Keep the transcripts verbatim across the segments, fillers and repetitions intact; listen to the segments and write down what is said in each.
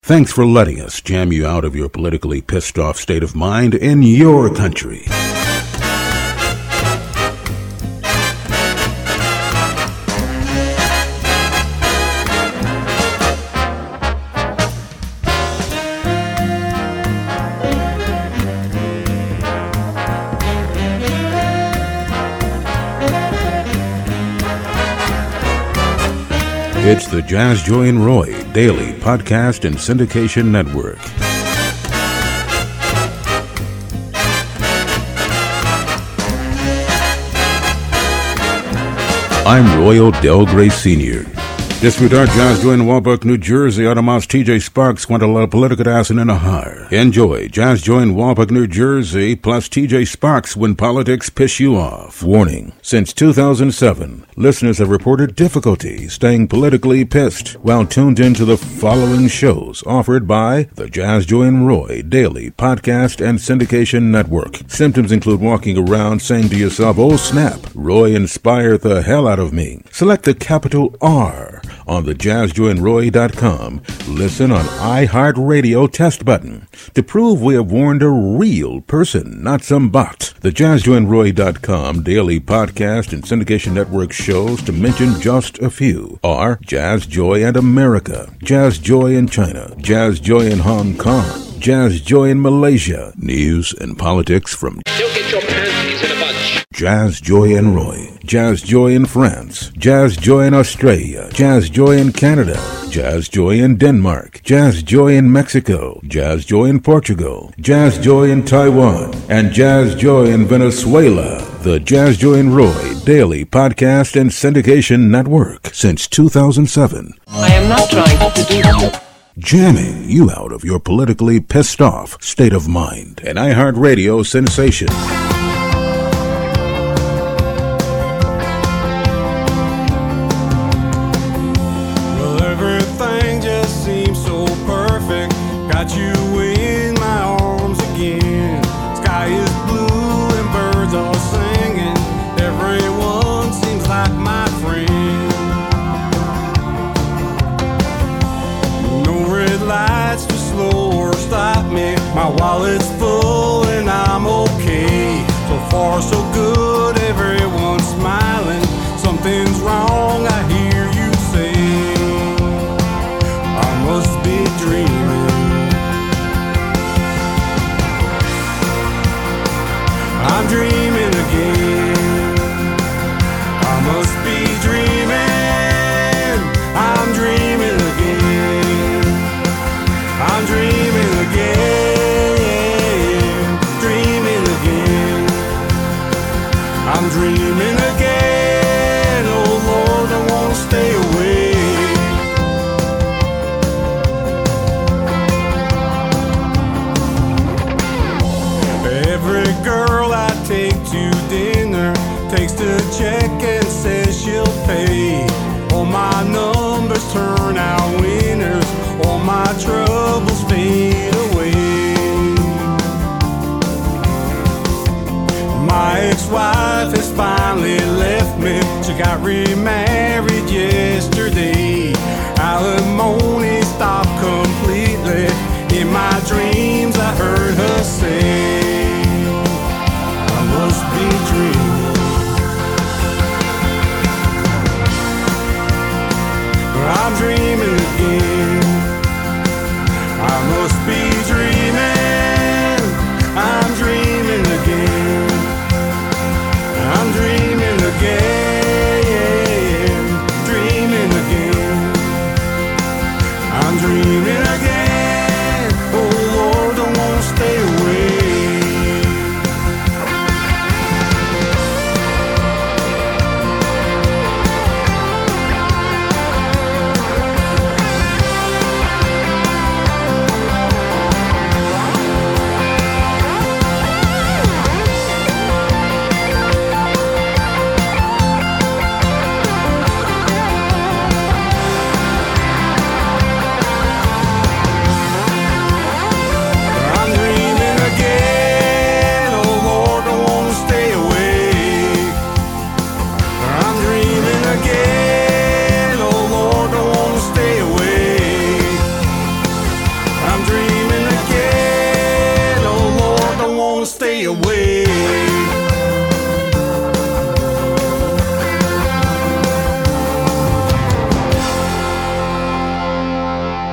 Thanks for letting us jam you out of your politically pissed off state of mind in your country. It's the Jazz Joy and Roy Daily Podcast and Syndication Network. I'm Royal Del Grey Senior This with our Jazz Joy in Walbrook, New Jersey, Automas T J Sparks, want a lot of political ass in a har. Enjoy Jazz Joy in Walbrook, New Jersey, plus T J Sparks when politics piss you off. Warning. Since two thousand seven, listeners have reported difficulty staying politically pissed while tuned into the following shows offered by the Jazz Joy and Roy Daily Podcast and Syndication Network. Symptoms include walking around saying to yourself, oh snap, Roy inspired the hell out of me. Select the capital R on the jazz joy and roy dot com. Listen on iHeartRadio test button to prove we have warned a real person, not some bot. The jazz joy and roy dot com daily podcast and syndication network shows, to mention just a few, are Jazz Joy and America, Jazz Joy in China, Jazz Joy in Hong Kong, Jazz Joy in Malaysia, news and politics from You'll get your panties in a bunch. Jazz Joy and Roy, Jazz Joy in France, Jazz Joy in Australia, Jazz Joy in Canada, Jazz Joy in Denmark, Jazz Joy in Mexico, Jazz Joy in Portugal, Jazz Joy in Taiwan, and Jazz Joy in Venezuela. The Jazz Joy and Roy Daily Podcast and Syndication Network since two thousand seven. I am not trying to do that. Jamming you out of your politically pissed off state of mind. An iHeartRadio sensation. Well, everything just seems so perfect. Got you in my arms again. Sky is blue and birds are singing. Everyone seems like my friend. Lights to slow or stop me. My wallet's full and I'm okay. So far so good, everyone's smiling. Something's wrong, I hear you say. I must be dreaming. I'm dreaming again. I must be dreaming. I'm dreaming again. I'm dreaming again, dreaming again. I'm dreaming again, oh Lord, I won't stay away. Every girl I take to dinner takes the check and says she'll pay. All my numbers turn out winners. All my troubles fade away. My ex-wife has finally left me. She got remarried yesterday. Alimony stopped completely. In my dreams I heard her say, I must be dreaming. I'm dreaming again. I must be dreaming. I'm dreaming again. I'm dreaming again. Dreaming again. I'm dreaming again. Oh Lord, I won't stay away.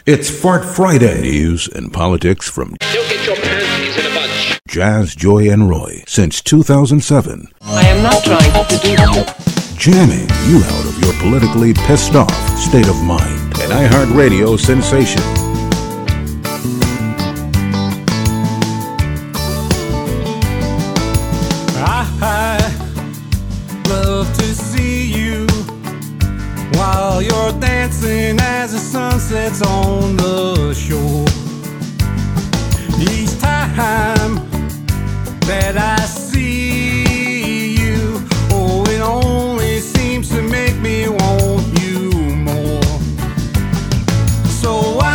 It's Fart Friday. News and politics from You'll get your panties in a bunch. Jazz, Joy, and Roy since two thousand seven. I am not trying to do that. Jamming you out of your politically pissed off state of mind. An iHeartRadio sensation. I love to see you while you're dancing as the sun sets on the shore. Each time that I see you, oh, it only seems to make me want you more. So why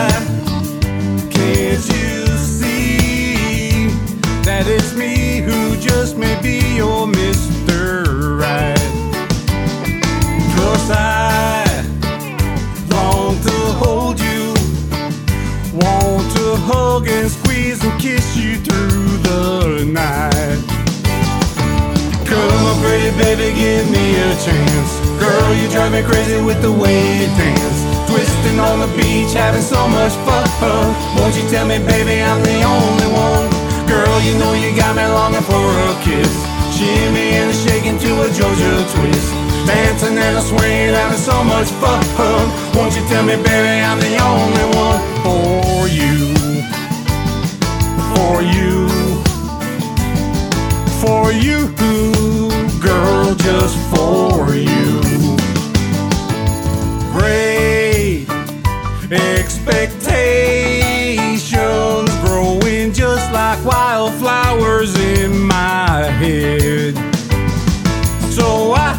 can't you see that it's me who just may be your Mister Right? 'Cause I long to hold you, want to hug and squeeze and kiss you through the night. Come on, pretty baby, give me a chance. Girl, you drive me crazy with the way you dance. Twisting on the beach, having so much fun. Won't you tell me, baby, I'm the only one? Girl, you know you got me longing for a kiss. Shimmy and shaking to a Georgia twist. Dancing and swinging, having so much fun. Won't you tell me, baby, I'm the only one for you. For you. For you, girl, just for you. Great expectations growing just like wildflowers in my head. So I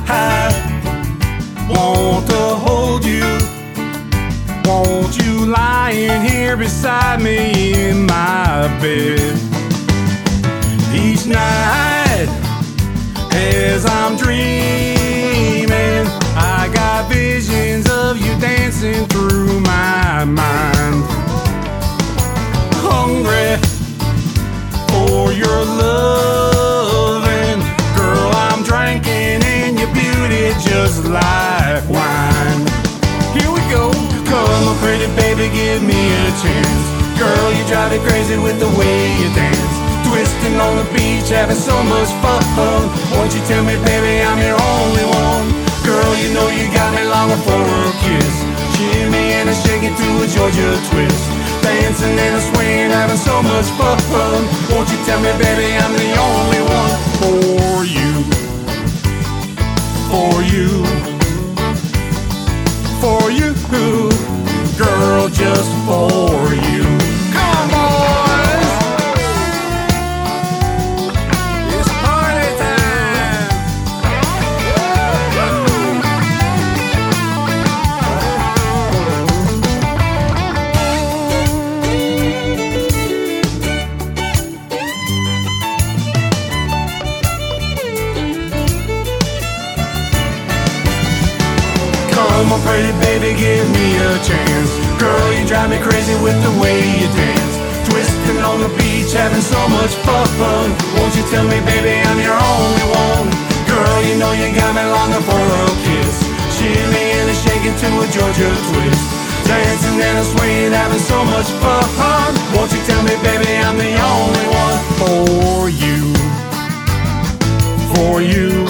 want to hold you, want you lying here beside me in my bed. Each night as I'm dreaming, I got visions of you dancing through my mind. Hungry for your loving, girl, I'm drinking in your beauty just like wine. Here we go, come on, pretty baby, give me a chance. Girl, you drive me crazy with the way you dance. Twisting on the beach, having so much fun. Won't you tell me, baby, I'm your only one? Girl, you know you got me longing for a kiss. Shimmy and a shaking to a Georgia twist. Dancing and a swinging, having so much fun. Won't you tell me, baby, I'm the only one for you. For you. For you, girl, just for you. Come on! Come on, pretty baby, give me a chance. Girl, you drive me crazy with the way you dance. Twisting on the beach, having so much fun. Won't you tell me, baby, I'm your only one? Girl, you know you got me longing for a kiss. Shimmy and a shaking to a Georgia twist. Dancing and a swinging, having so much fun. Won't you tell me, baby, I'm the only one for you. For you.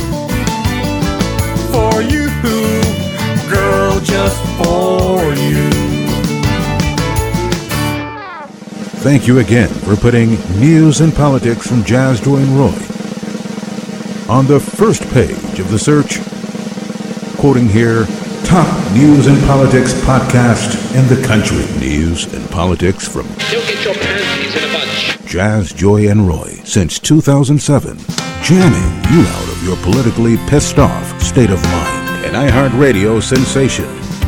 For you. Girl, just for you. Thank you again for putting news and politics from Jazz, Joy, and Roy on the first page of the search. Quoting here, top news and politics podcast in the country. News and politics from You'll get your panties in a bunch. Jazz, Joy, and Roy since two thousand seven. Jamming you out of your politically pissed off state of mind. An iHeartRadio sensation.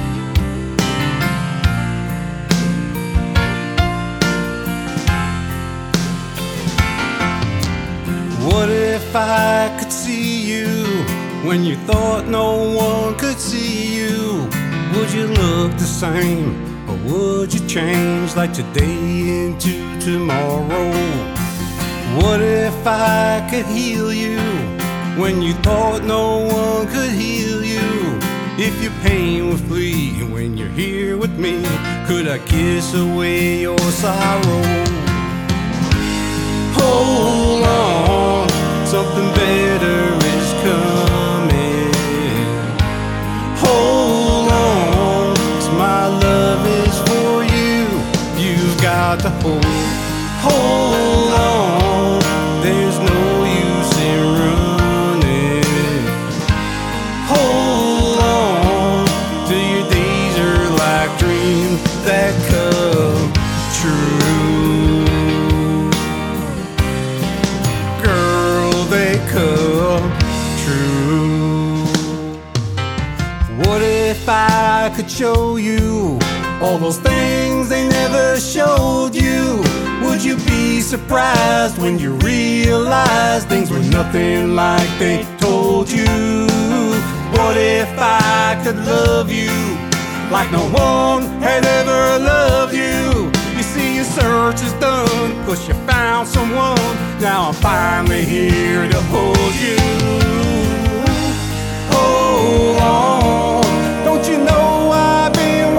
What if I could see you when you thought no one could see you? Would you look the same, or would you change like today into tomorrow? What if I could heal you when you thought no one could heal you? if your pain will flee when you're here with me? Could I kiss away your sorrow? Hold on, something better is coming. Hold on, 'cause my love is for you. You've got to hold, hold on. There's no use in running. Hold on, till your days are like dreams that come true. Girl, they come true. What if I could show you all those things they never showed you? Would you be surprised when you realize things were nothing like they told you? What if I could love you like no one had ever loved you? You see, your search is done, 'cause you found someone. Now I'm finally here to hold you. Hold on, don't you know I've been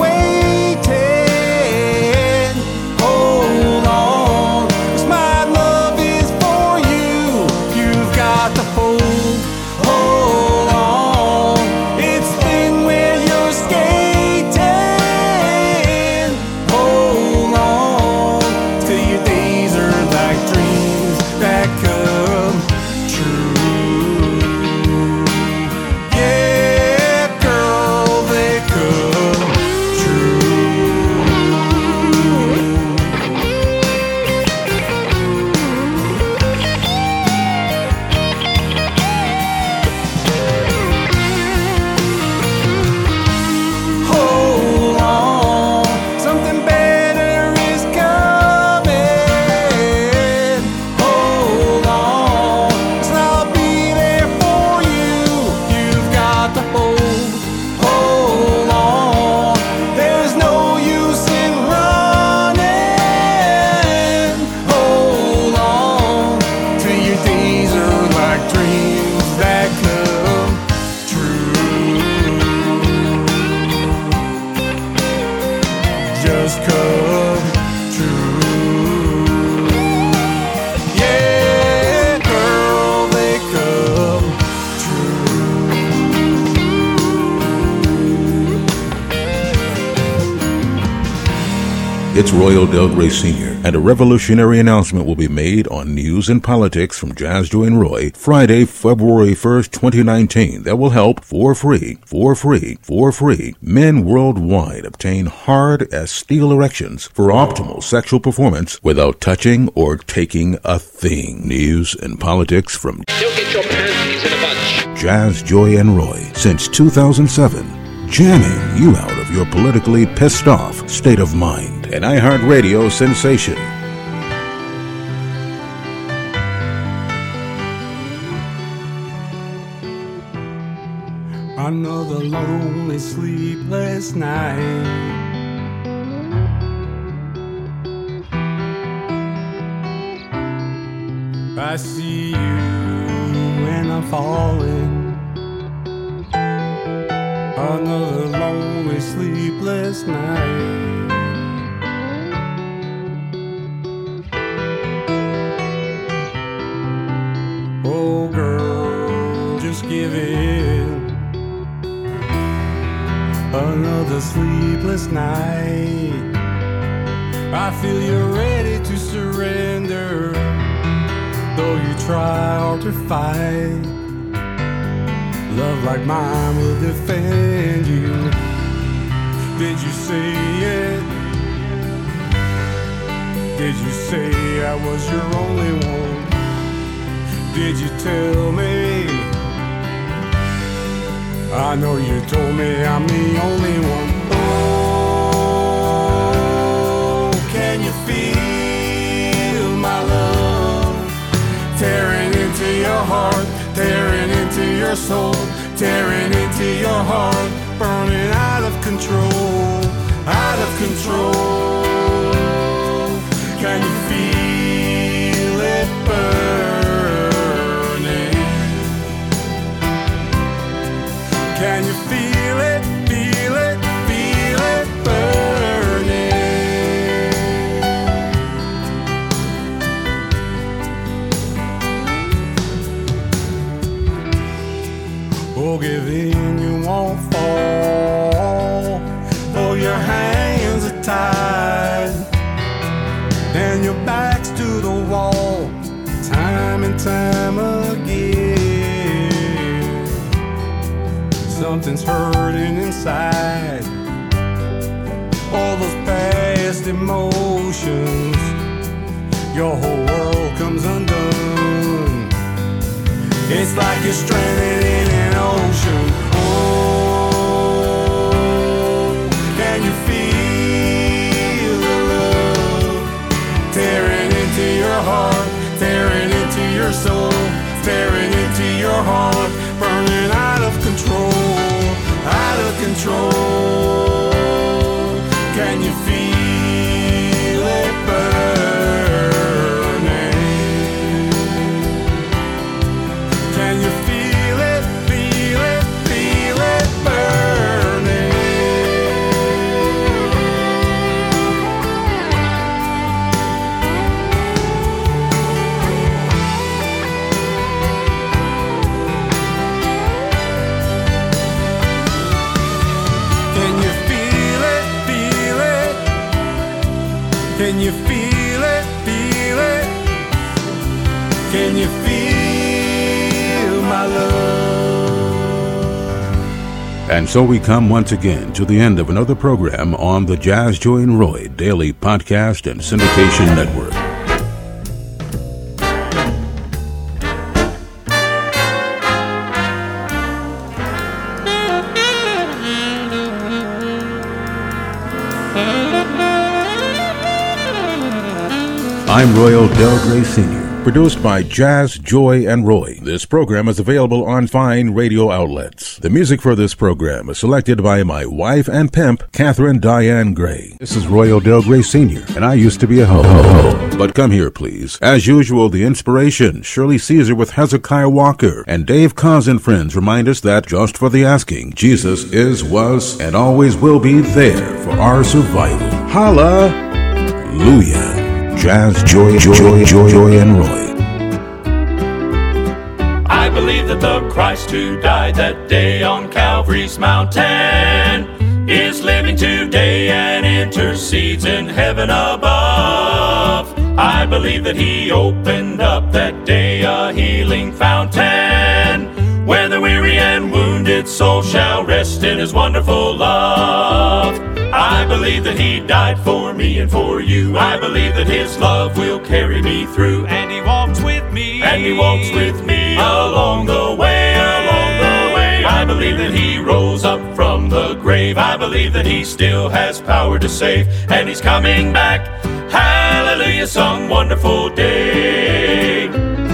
waiting? Hold on, 'cause my love is for you. You've got to hold, hold on. It's been where you're skating. Hold on, till your days are like dreams that come true. Yeah, girl, they come true. Hold on, something better is coming. Hold on, 'cause I'll be there for you. You've got to hold, hold on. There's no use in running. Hold on, till your days are like dreams that come true. Just come true. Yeah, girl, they come true. It's Royal Del Grey Senior, and a revolutionary announcement will be made on News and Politics from Jazz Joy and Roy Friday, February first, twenty nineteen, that will help for free, for free, for free men worldwide obtain hard as steel erections for optimal sexual performance without touching or taking a thing. News and Politics from You'll get your panties in a bunch. Jazz Joy and Roy since two thousand seven, jamming you out of your politically pissed off state of mind. An iHeartRadio sensation. Another lonely, sleepless night. I see you when I'm falling. Another lonely, sleepless night. Oh girl, just give in. Another sleepless night. I feel you're ready to surrender, though you try hard to fight. Love like mine will defend you. Did you say it? Did you say I was your only one? Did you tell me? I know you told me I'm the only one. Oh, can you feel my love tearing into your heart, tearing into your soul, tearing into your heart, burning out of control, out of control. Can you feel it burning? Can you feel it? and your back's to the wall, time and time again. Something's hurting inside, all those past emotions, your whole world comes undone. It's like you're stranded in an ocean. Oh, can you feel the love tearing into your heart, tearing into your soul, tearing into your heart, burning out of control, out of control. Can you feel it burning? Can you feel it, feel it, feel it burning? Can you feel it, feel it? Can you feel it, feel it? Can you feel my love? And so we come once again to the end of another program on the Jazz Joy and Roy Daily Podcast and Syndication Network. I'm Royal Del Grey Senior Produced by Jazz, Joy, and Roy. This program is available on fine radio outlets. The music for this program is selected by my wife and pimp, Catherine Diane Gray. This is Royal Del Grey Senior, and I used to be a ho-ho-ho. But come here, please. As usual, the inspiration, Shirley Caesar with Hezekiah Walker, and Dave Cause and friends remind us that, just for the asking, Jesus is, was, and always will be there for our survival. Hallelujah. Jazz, Joy, Joy, Joy, Joy, and Roy. I believe that the Christ who died that day on Calvary's mountain is living today and intercedes in heaven above. I believe that he opened up that day a healing fountain, where the weary and wounded soul shall rest in his wonderful love. I believe that he died for me and for you. I believe that his love will carry me through, and he walks with me, and he walks with me along the way, along the way. I believe that he rose up from the grave. I believe that he still has power to save, and he's coming back. Hallelujah, some wonderful day.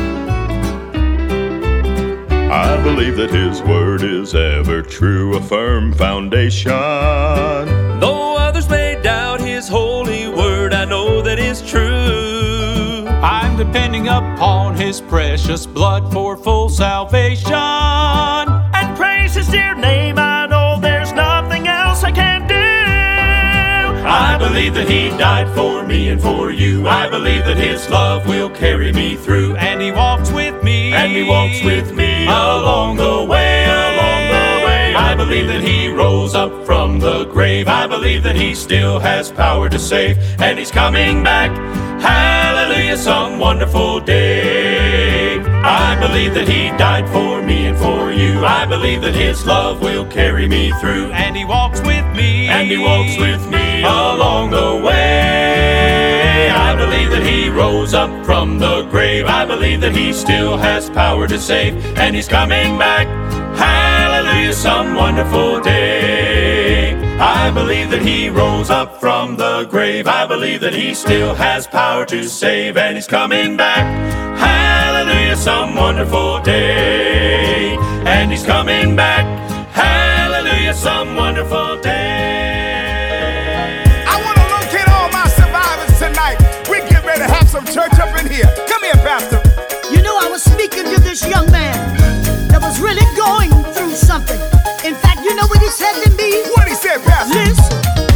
I believe that his word is ever true, a firm foundation. Though others may doubt his holy word, I know that it's true. I'm depending upon his precious blood for full salvation, and praise his dear name. I know there's nothing else I can do. I believe that he died for me and for you. I believe that his love will carry me through, and he walks with me, and he walks with me along the way, along the way. I believe that he rose up from the grave. I believe that he still has power to save, and he's coming back. Hallelujah, some wonderful day. I believe that he died for me and for you. I believe that his love will carry me through, and he walks with me, and he walks with me along the way. I believe that he rose up from the grave. I believe that he still has power to save, and he's coming back. Hallelujah, some wonderful day. I believe that he rose up from the grave. I believe that he still has power to save, and he's coming back. Hallelujah, some wonderful day. And he's coming back. Hallelujah, some wonderful day. I want to locate all my survivors tonight. We get ready to have some church up in here. Come here, Pastor. You know, I was speaking to this young man that was really going through something. In fact, you know what he said to me? What he said, Pastor? Listen.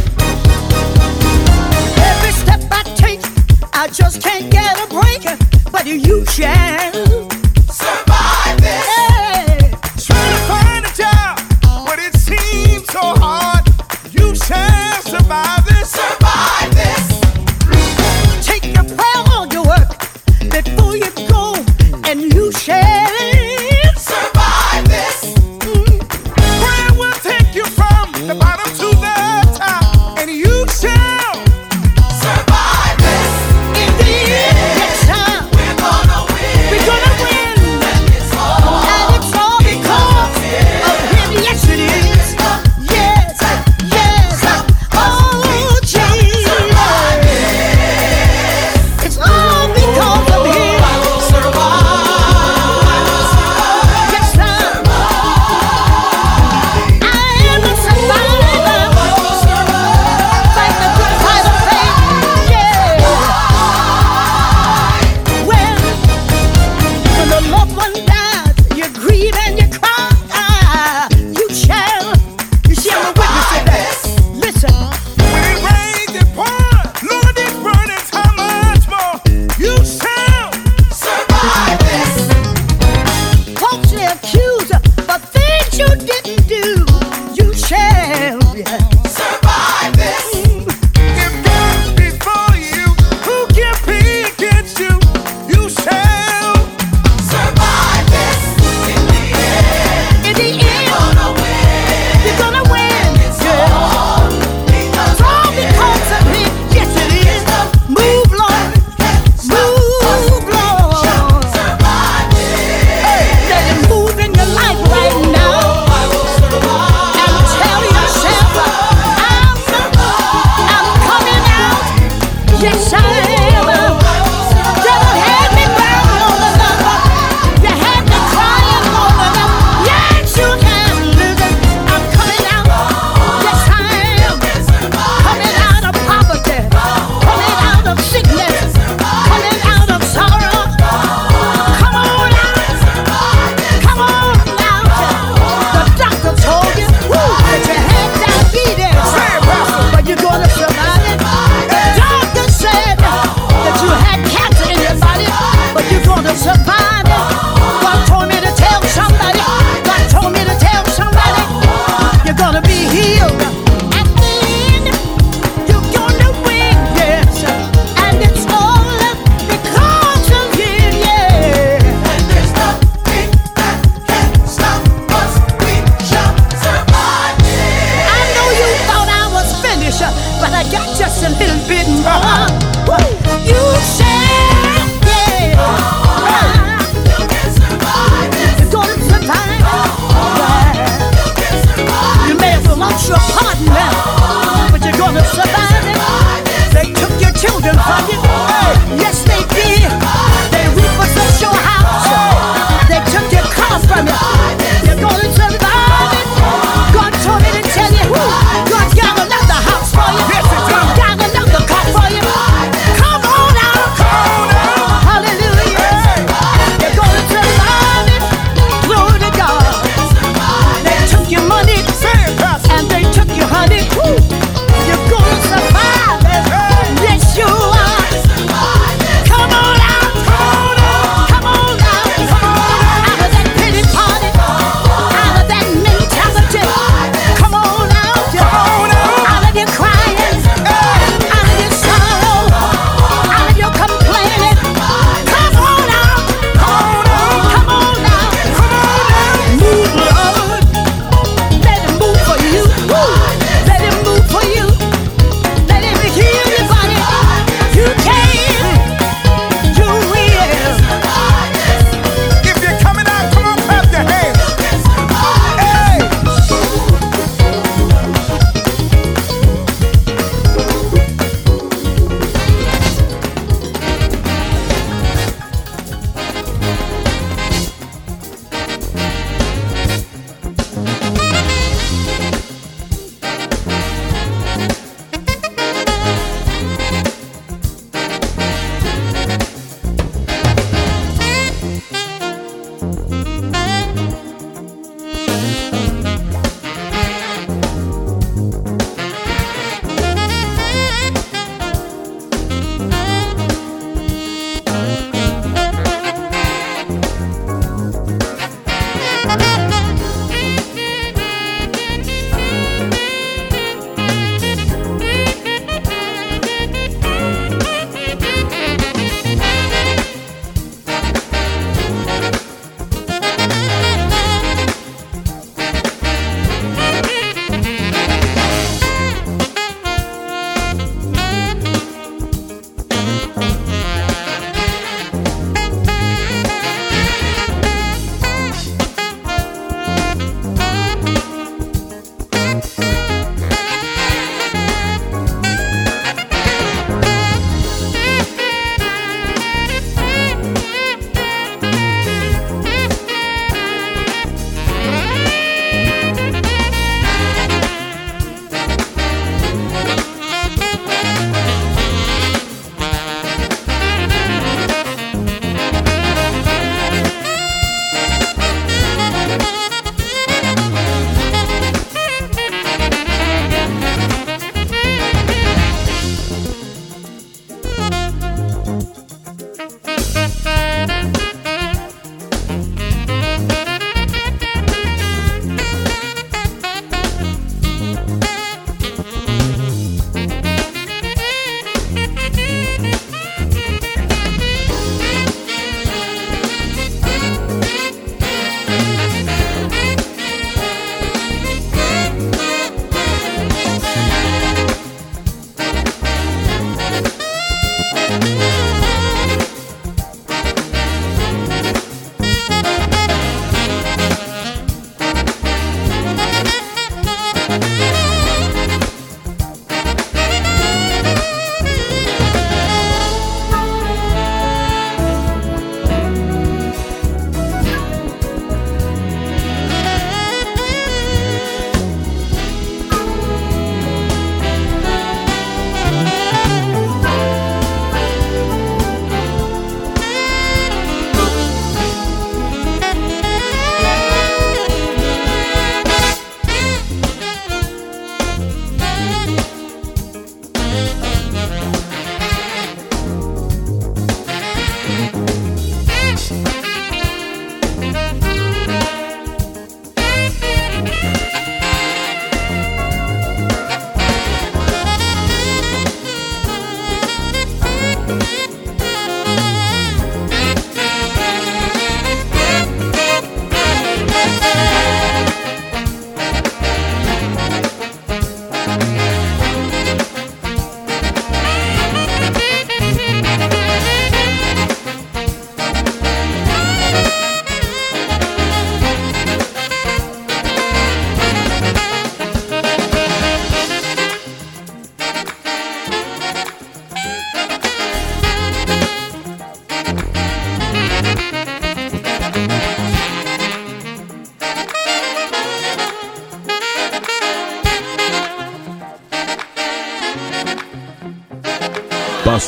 Every step I take, I just can't get a break. But you shall survive this. Hey. Trying to find a job, but it seems so hard. You shall survive this. Survive this. Take your You're gonna survive it. Doctor said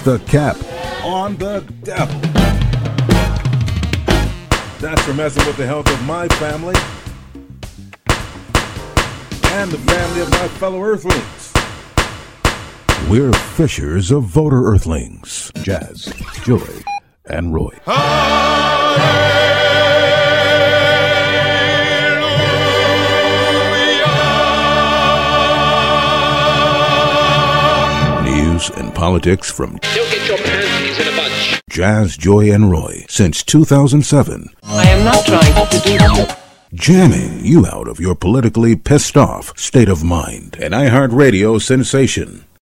the cap on the devil. That's for messing with the health of my family and the family of my fellow Earthlings. We're fishers of voter Earthlings. Jazz, Joy, and Roy. News and politics from You'll get your panties in a bunch. Jazz, Joy, and Roy since two thousand seven. I am not trying to do that. Jamming you out of your politically pissed off state of mind. An iHeartRadio sensation.